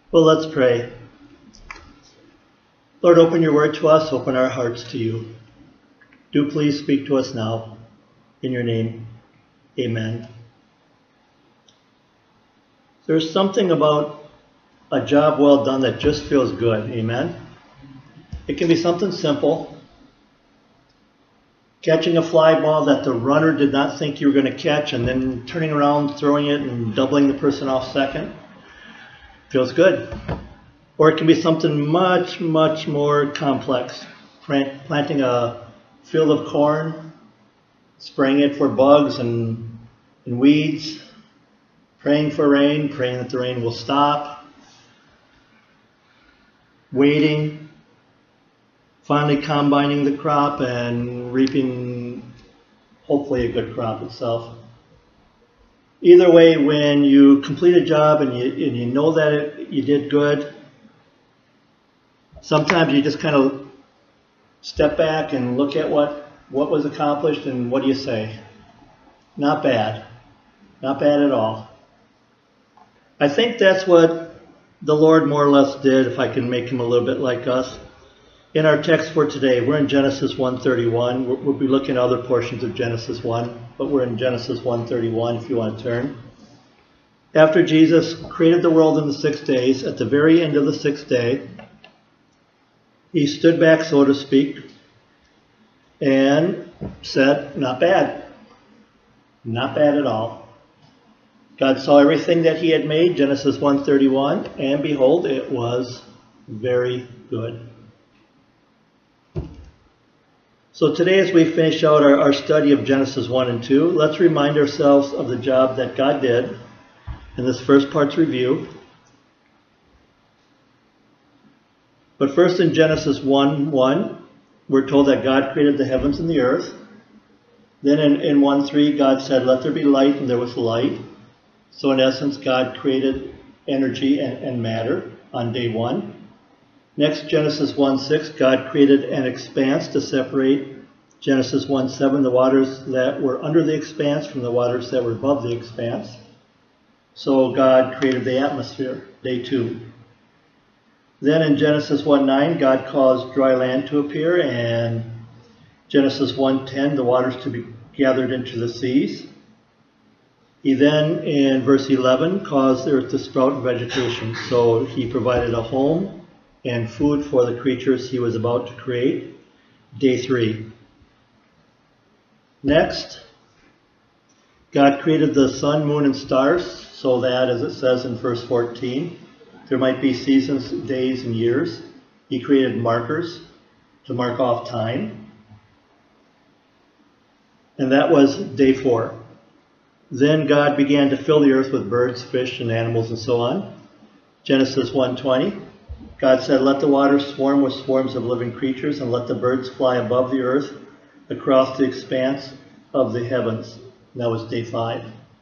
Well, let's pray. Lord, open your word to us, open our hearts to you. Do please speak to us now. In your name, amen. There's something about a job well done that just feels good, amen? It can be something simple. Catching a fly ball that the runner did not think you were going to catch and then turning around, throwing it, and doubling the person off second. Feels good. Or it can be something much, much more complex. Planting a field of corn, spraying it for bugs and weeds, praying for rain, praying that the rain will stop, waiting, finally combining the crop and reaping hopefully a good crop itself. Either way, when you complete a job and you know that you did good, sometimes you just kind of step back and look at what was accomplished and what do you say? Not bad. Not bad at all. I think that's what the Lord more or less did, if I can make him a little bit like us. In our text for today, we're in Genesis 1:31. We'll be looking at other portions of Genesis 1, but we're in Genesis 1:31 if you want to turn. After Jesus created the world in the 6 days, at the very end of the 6th day, he stood back, so to speak, and said, not bad. Not bad at all. God saw everything that he had made, Genesis 1:31, and behold, it was very good. So today, as we finish out our study of Genesis 1 and 2, let's remind ourselves of the job that God did in this first part's review. But first, in Genesis 1:1, we're told that God created the heavens and the earth. Then in 1:3, God said, let there be light, and there was light. So in essence, God created energy and matter on day 1. Next, Genesis 1:6, God created an expanse to separate Genesis 1:7, the waters that were under the expanse from the waters that were above the expanse. So God created the atmosphere, day 2. Then in Genesis 1:9, God caused dry land to appear, and Genesis 1:10, the waters to be gathered into the seas. He then, in verse 11, caused the earth to sprout vegetation. So he provided a home and food for the creatures he was about to create. Day 3. Next, God created the sun, moon, and stars so that, as it says in verse 14, there might be seasons, days, and years. He created markers to mark off time. And that was day 4. Then God began to fill the earth with birds, fish, and animals, and so on. Genesis 1:20. God said, let the waters swarm with swarms of living creatures, and let the birds fly above the earth across the expanse of the heavens. And that was day 5.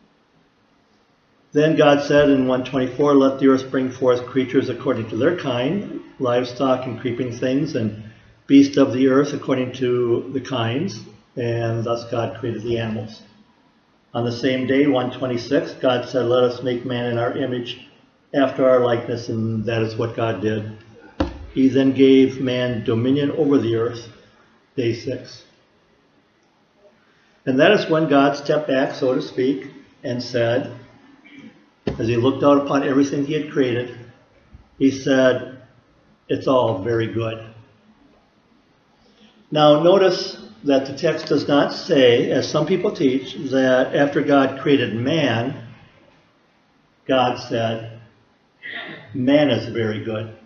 Then God said in 1:24, let the earth bring forth creatures according to their kind, livestock and creeping things, and beasts of the earth according to the kinds. And thus God created the animals. On the same day, 1:26, God said, let us make man in our image, after our likeness, and that is what God did. He then gave man dominion over the earth, day 6. And that is when God stepped back, so to speak, and said, as he looked out upon everything he had created, he said, it's all very good. Now notice that the text does not say, as some people teach, that after God created man, God said, man is very good.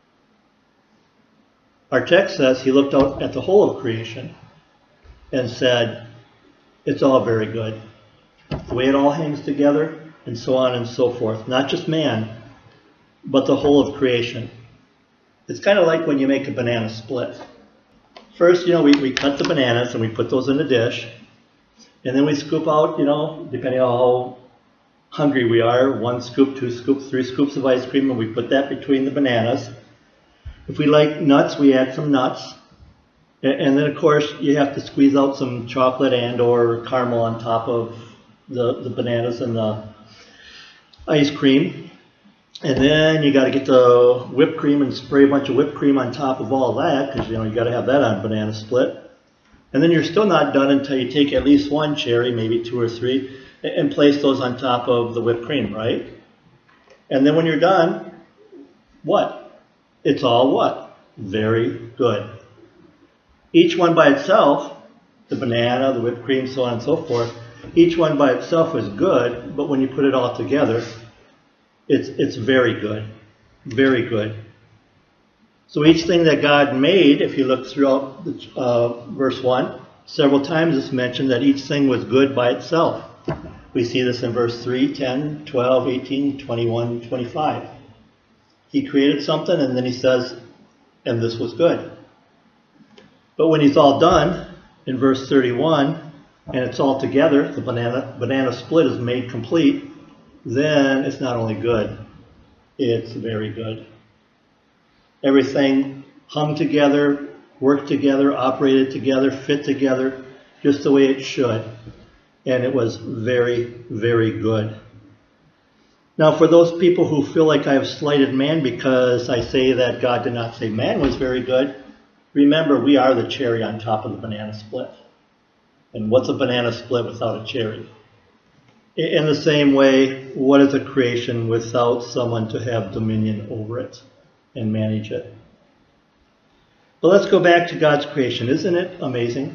Our text says he looked out at the whole of creation and said, it's all very good. The way it all hangs together, and so on and so forth. Not just man, but the whole of creation. It's kind of like when you make a banana split. First, we cut the bananas and we put those in a dish. And then we scoop out, depending on how hungry we are, 1 scoop, 2 scoops, 3 scoops of ice cream, and we put that between the bananas. If we like nuts, we add some nuts. And then, of course, you have to squeeze out some chocolate and or caramel on top of the bananas and the ice cream. And then you got to get the whipped cream and spray a bunch of whipped cream on top of all that, because you got to have that on banana split. And then you're still not done until you take at least one cherry, maybe two or three, and place those on top of the whipped cream, right? And then when you're done, what? It's all what? Very good. Each one by itself, the banana, the whipped cream, so on and so forth, each one by itself is good, but when you put it all together, it's very good. Very good. So each thing that God made, if you look throughout verse 1, several times it's mentioned that each thing was good by itself. We see this in verse 3, 10, 12, 18, 21, 25. He created something and then he says, and this was good. But when he's all done, in verse 31, and it's all together, the banana split is made complete, then it's not only good, it's very good. Everything hung together, worked together, operated together, fit together, just the way it should. And it was very, very good. Now, for those people who feel like I have slighted man because I say that God did not say man was very good, remember, we are the cherry on top of the banana split. And what's a banana split without a cherry? In the same way, what is a creation without someone to have dominion over it and manage it? But let's go back to God's creation. Isn't it amazing?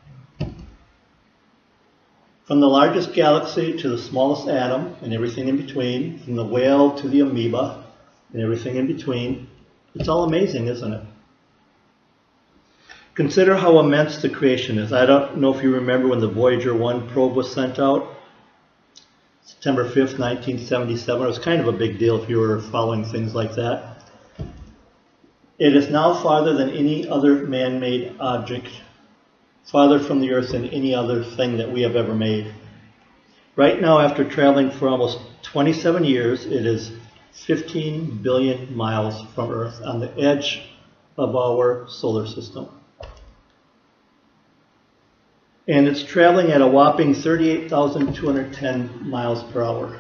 From the largest galaxy to the smallest atom and everything in between, from the whale to the amoeba and everything in between, it's all amazing, isn't it? Consider how immense the creation is. I don't know if you remember when the Voyager 1 probe was sent out, September 5th, 1977. It was kind of a big deal if you were following things like that. It is now farther than any other man-made object, farther from the earth than any other thing that we have ever made. Right now, after traveling for almost 27 years, it is 15 billion miles from Earth on the edge of our solar system. And it's traveling at a whopping 38,210 miles per hour.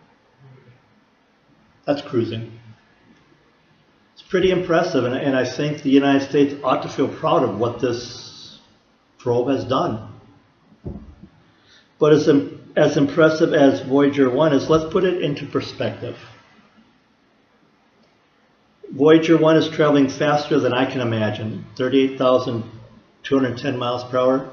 That's cruising. It's pretty impressive, and I think the United States ought to feel proud of what this probe has done. But as impressive as Voyager 1 is, let's put it into perspective. Voyager 1 is traveling faster than I can imagine, 38,210 miles per hour.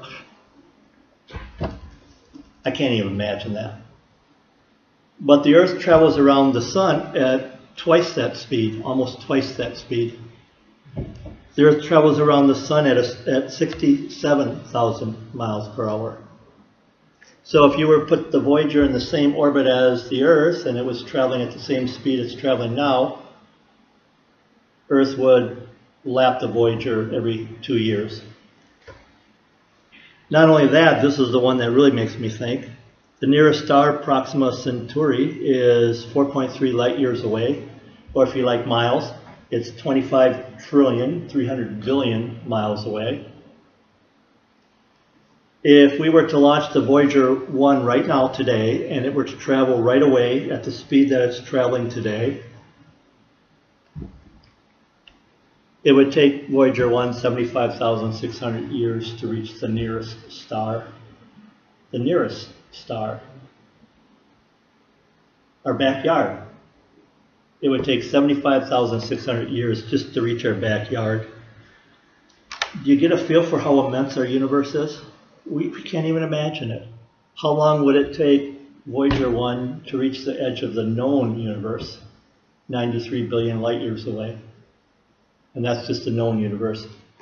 I can't even imagine that. But the Earth travels around the Sun at twice that speed, almost twice that speed. The Earth travels around the Sun at 67,000 miles per hour. So if you were to put the Voyager in the same orbit as the Earth and it was traveling at the same speed it's traveling now, Earth would lap the Voyager every 2 years. Not only that, this is the one that really makes me think. The nearest star, Proxima Centauri, is 4.3 light years away, or if you like miles, it's 25,300,000,000,000 miles away. If we were to launch the Voyager 1 right now today, and it were to travel right away at the speed that it's traveling today, it would take Voyager 1 75,600 years to reach the nearest star. The nearest star. Our backyard. It would take 75,600 years just to reach our backyard. Do you get a feel for how immense our universe is? We can't even imagine it. How long would it take Voyager 1 to reach the edge of the known universe? 93 billion light years away. And that's just the known universe.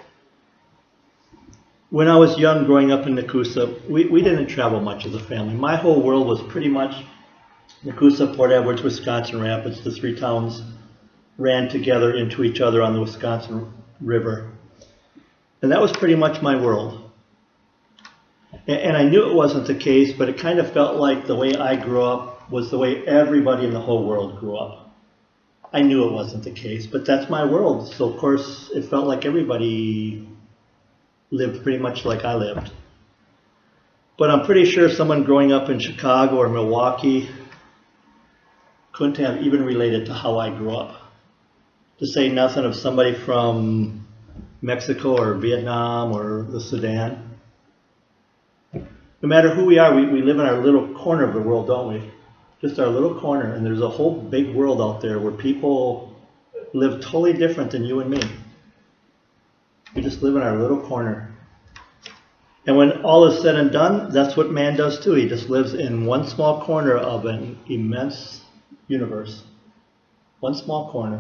When I was young, growing up in Nakusa, we didn't travel much as a family. My whole world was pretty much Nakusa, Port Edwards, Wisconsin Rapids. The three towns ran together into each other on the Wisconsin River. And that was pretty much my world. And I knew it wasn't the case, but it kind of felt like the way I grew up was the way everybody in the whole world grew up. I knew it wasn't the case, but that's my world. So, of course, it felt like everybody lived pretty much like I lived. But I'm pretty sure someone growing up in Chicago or Milwaukee couldn't have even related to how I grew up. To say nothing of somebody from Mexico or Vietnam or the Sudan. No matter who we are, we live in our little corner of the world, don't we? Just our little corner, and there's a whole big world out there where people live totally different than you and me. We just live in our little corner. And when all is said and done, that's what man does too. He just lives in one small corner of an immense universe. One small corner.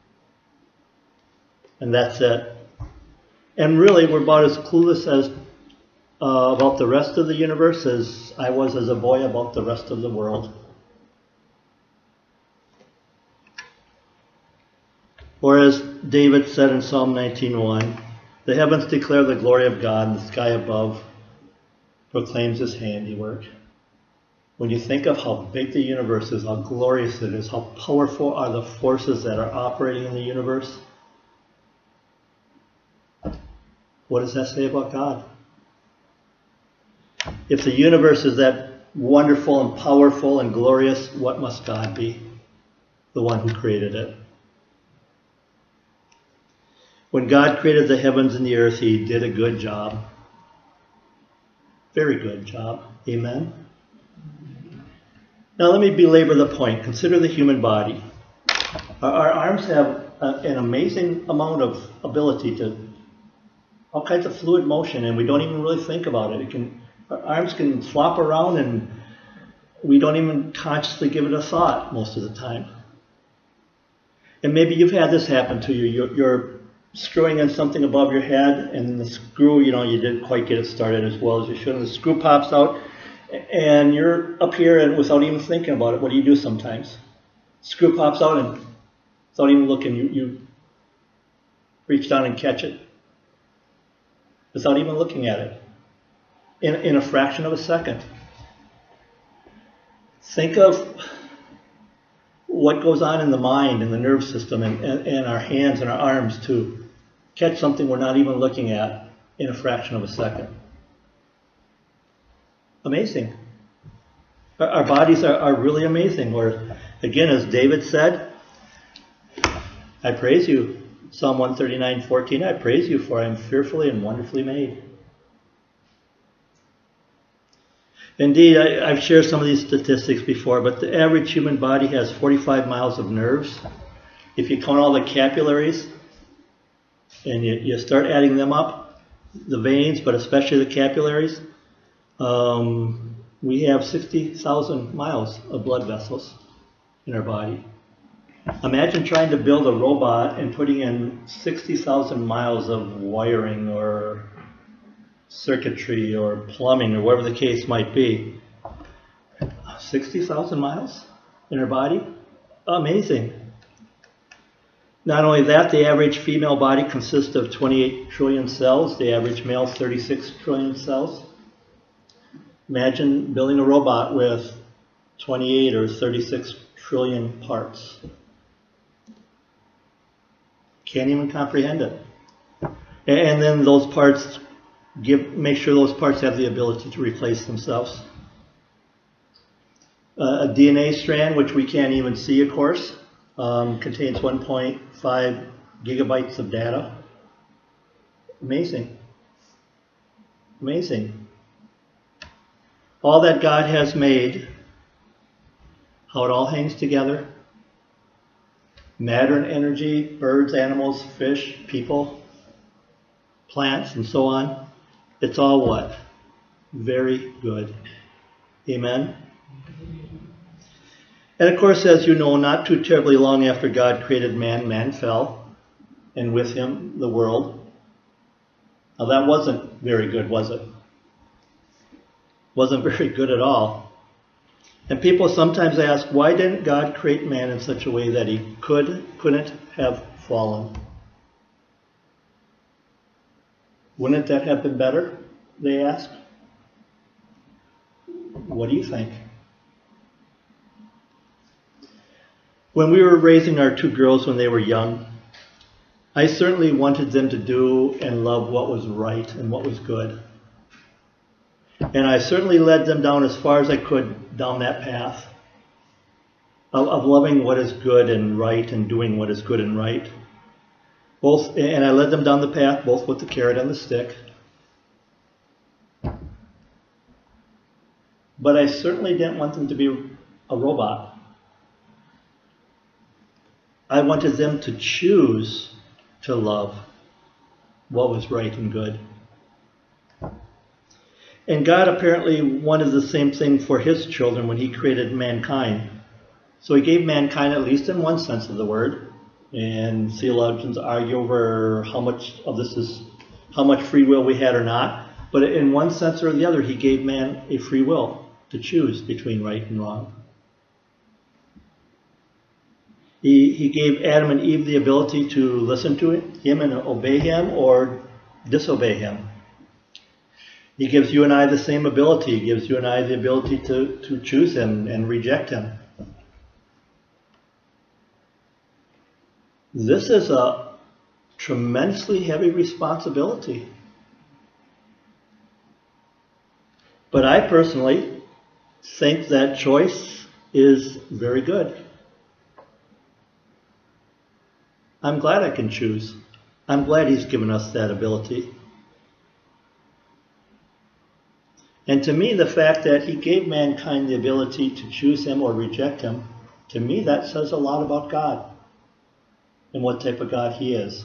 And that's it. And really, we're about as clueless as about the rest of the universe as I was as a boy about the rest of the world. Or as David said in Psalm 19:1, the heavens declare the glory of God, and the sky above proclaims his handiwork. When you think of how big the universe is, how glorious it is, how powerful are the forces that are operating in the universe, what does that say about God? If the universe is that wonderful and powerful and glorious, what must God be? The one who created it. When God created the heavens and the earth, he did a good job. Very good job. Amen? Now let me belabor the point. Consider the human body. Our arms have an amazing amount of ability to all kinds of fluid motion, and we don't even really think about it. Our arms can flop around, and we don't even consciously give it a thought most of the time. And maybe you've had this happen to you. You're screwing in something above your head, and the screw, you didn't quite get it started as well as you should, and the screw pops out, and you're up here and without even thinking about it. What do you do sometimes? Screw pops out, and without even looking, you reach down and catch it without even looking at it in a fraction of a second. Think of what goes on in the mind and the nerve system and our hands and our arms to catch something we're not even looking at in a fraction of a second. Amazing. Our bodies are really amazing. Or again, as David said, I praise you. Psalm 139:14, I praise you, for I am fearfully and wonderfully made. Indeed, I've shared some of these statistics before, but the average human body has 45 miles of nerves. If you count all the capillaries and you start adding them up, the veins, but especially the capillaries, we have 60,000 miles of blood vessels in our body. Imagine trying to build a robot and putting in 60,000 miles of wiring or circuitry or plumbing or whatever the case might be. 60,000 miles in our body? Amazing. Not only that, the average female body consists of 28 trillion cells, the average male 36 trillion cells. Imagine building a robot with 28 or 36 trillion parts. Can't even comprehend it. And then those parts, make sure those parts have the ability to replace themselves. A DNA strand, which we can't even see, of course, contains 1.5 gigabytes of data. Amazing. Amazing. All that God has made, how it all hangs together. Matter and energy, birds, animals, fish, people, plants, and so on. It's all what? Very good. Amen? And of course, as you know, not too terribly long after God created man, man fell, and with him the world. Now that wasn't very good, was it? Wasn't very good at all. And people sometimes ask, why didn't God create man in such a way that he couldn't have fallen? Wouldn't that have been better? They ask. What do you think? When we were raising our two girls when they were young, I certainly wanted them to do and love what was right and what was good. And I certainly led them down as far as I could down that path. of loving what is good and right and doing what is good and right. Both, and I led them down the path, both with the carrot and the stick. But I certainly didn't want them to be a robot. I wanted them to choose to love what was right and good. And God apparently wanted the same thing for his children when he created mankind. So he gave mankind, at least in one sense of the word, and theologians argue over how much of this is, how much free will we had or not, but in one sense or the other, he gave man a free will to choose between right and wrong. He gave Adam and Eve the ability to listen to him and obey him or disobey him. He gives you and I the same ability. He gives you and I the ability to choose him and reject him. This is a tremendously heavy responsibility. But I personally think that choice is very good. I'm glad I can choose. I'm glad he's given us that ability. And to me, the fact that he gave mankind the ability to choose him or reject him, to me that says a lot about God and what type of God he is.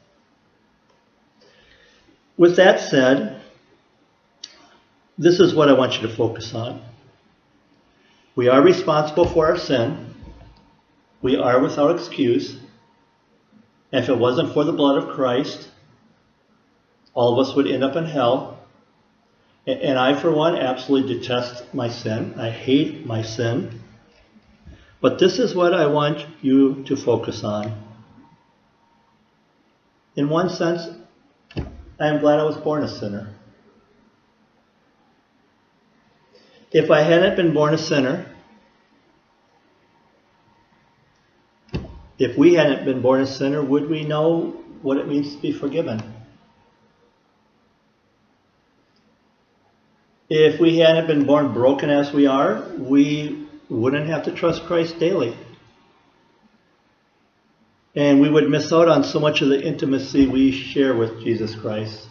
With that said, this is what I want you to focus on. We are responsible for our sin. We are without excuse. And if it wasn't for the blood of Christ, all of us would end up in hell. And I, for one, absolutely detest my sin. I hate my sin. But this is what I want you to focus on. In one sense, I am glad I was born a sinner. If I hadn't been born a sinner, if we hadn't been born a sinner, would we know what it means to be forgiven? If we hadn't been born broken as we are, we wouldn't have to trust Christ daily. And we would miss out on so much of the intimacy we share with Jesus Christ.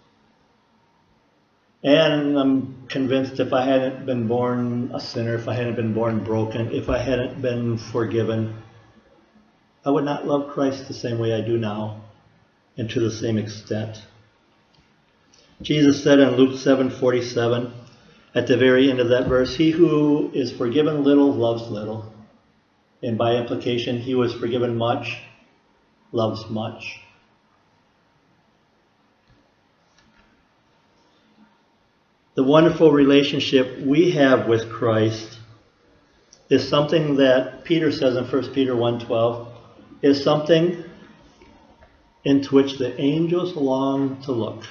And I'm convinced if I hadn't been born a sinner, if I hadn't been born broken, if I hadn't been forgiven, I would not love Christ the same way I do now, and to the same extent. Jesus said in Luke 7:47, at the very end of that verse, he who is forgiven little loves little. And by implication, he who is forgiven much loves much. The wonderful relationship we have with Christ is something that Peter says in 1 Peter 1:12, is something into which the angels long to look.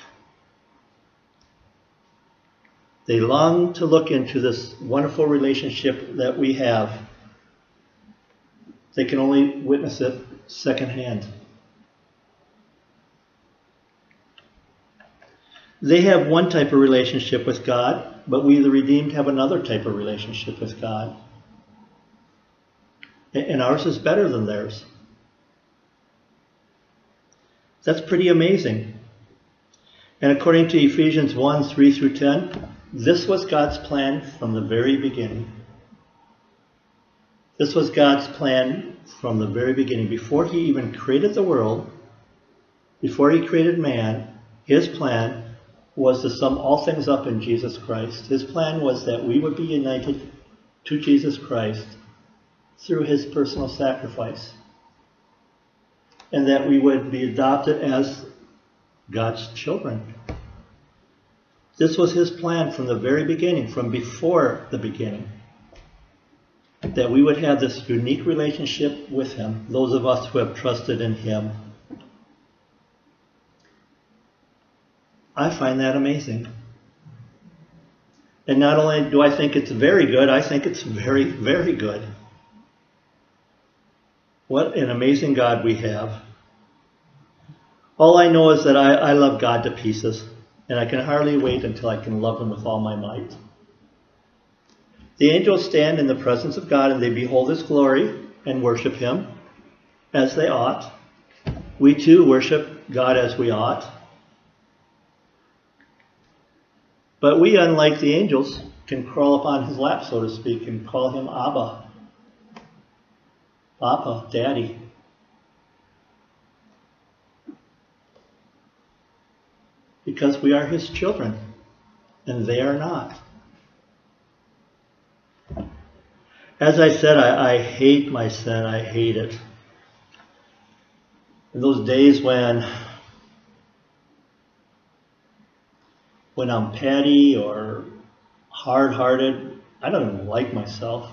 They long to look into this wonderful relationship that we have. They can only witness it secondhand. They have one type of relationship with God, but we, the redeemed, have another type of relationship with God. And ours is better than theirs. That's pretty amazing. And according to Ephesians 1:3-10, this was God's plan from the very beginning. This was God's plan from the very beginning. Before he even created the world, before he created man, his plan was to sum all things up in Jesus Christ. His plan was that we would be united to Jesus Christ through his personal sacrifice, and that we would be adopted as God's children. This was his plan from the very beginning, from before the beginning, that we would have this unique relationship with him, those of us who have trusted in him. I find that amazing. And not only do I think it's very good, I think it's very, very good. What an amazing God we have. All I know is that I love God to pieces, and I can hardly wait until I can love him with all my might. The angels stand in the presence of God and they behold his glory and worship him as they ought. We too worship God as we ought. But we, unlike the angels, can crawl upon his lap, so to speak, and call him Abba. Papa, Daddy. Because we are his children, and they are not. As I said, I hate my sin. I hate it. In those days when I'm petty or hard-hearted, I don't even like myself.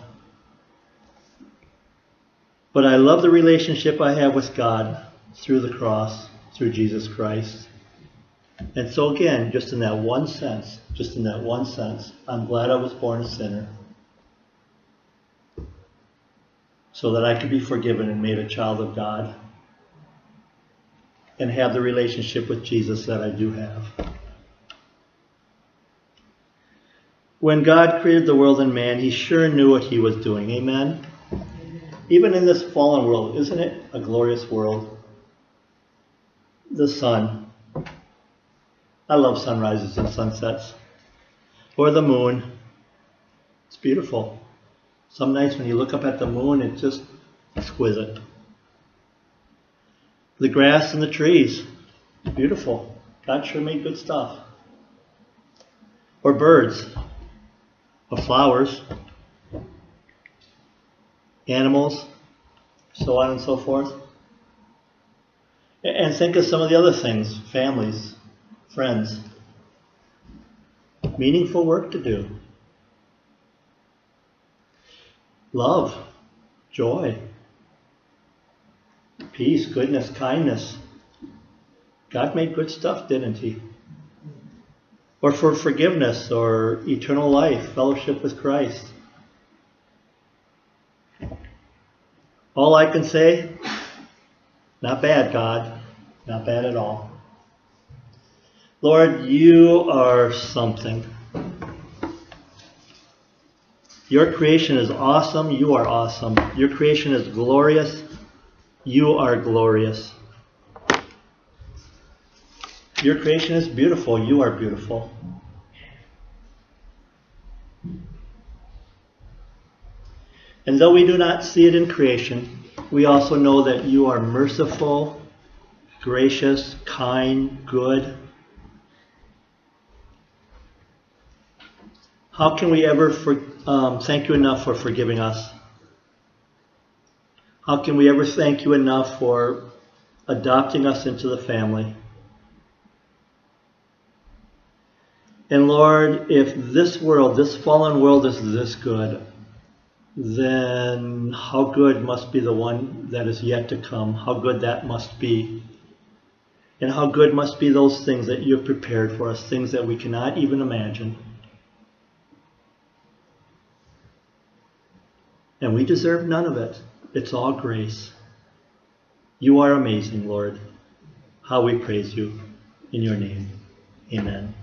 But I love the relationship I have with God through the cross, through Jesus Christ. And so again, just in that one sense, I'm glad I was born a sinner. So that I could be forgiven and made a child of God. And have the relationship with Jesus that I do have. When God created the world and man, he sure knew what he was doing. Amen? Even in this fallen world, isn't it a glorious world? The sun. I love sunrises and sunsets. Or the moon. It's beautiful. Some nights when you look up at the moon, it's just exquisite. The grass and the trees. Beautiful. God sure made good stuff. Or birds. Or flowers. Animals. So on and so forth. And think of some of the other things. Families. Friends. Meaningful work to do. Love. Joy. Peace, goodness, kindness. God made good stuff, didn't he? Or for forgiveness or eternal life, fellowship with Christ. All I can say, not bad, God. Not bad at all. Lord, you are something. Your creation is awesome. You are awesome. Your creation is glorious. You are glorious. Your creation is beautiful. You are beautiful. And though we do not see it in creation, we also know that you are merciful, gracious, kind, good. How can we ever thank you enough for forgiving us? How can we ever thank you enough for adopting us into the family? And Lord, if this world, this fallen world is this good, then how good must be the one that is yet to come? How good that must be. And how good must be those things that you have prepared for us, things that we cannot even imagine. And we deserve none of it. It's all grace. You are amazing, Lord. How we praise you in your name. Amen.